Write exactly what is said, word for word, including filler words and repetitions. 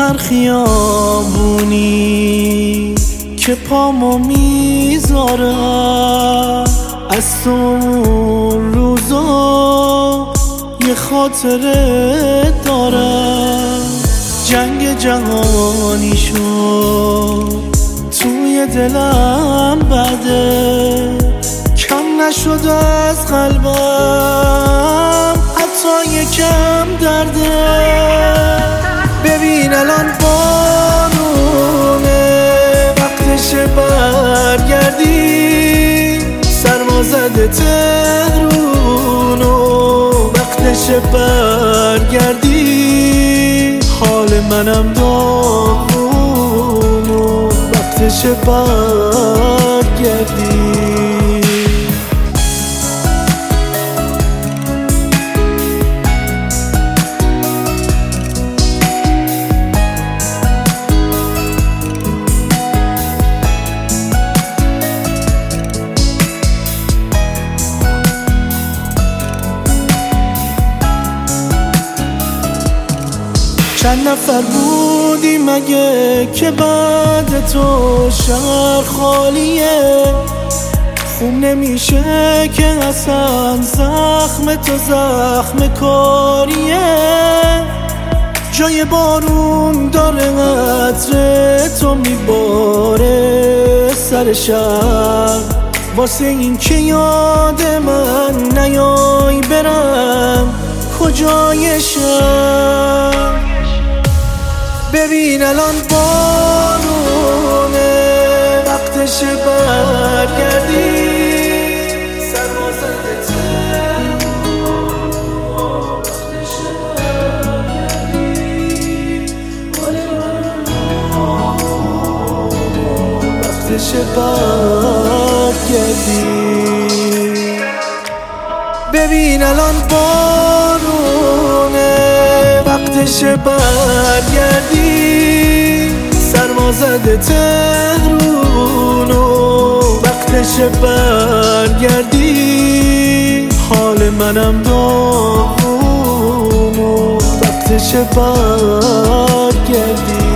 هر خیابونی که پامو میذارم از تو اون روزا یه خاطره دارم. جنگ جهانی شد توی دلم بده، کم نشد از قلبم حتی یکم درده. ببین الان بارونه وقتشه برگردی، سرما زده تهرونو وقتشه برگردی. حال منم داغونو وقتشه برگردی. چند نفر بودی مگه که بعد تو شهر خالیه؟ خوب نمیشه که اصلا زخم تو زخم کاریه. جای بارون داره عطر تو میباره سر شهر، واسه این که یاد من نیای برم کجای شهر. ببین الان بارونه وقتشه برگردی، سرما زده تهرونو وقتشه برگردی. وقتشه برگردی. ببین الان بارونه وقتشه برگردی، سرما زده تهرونو وقتشه برگردی. حال منم داغونو وقتشه برگردی.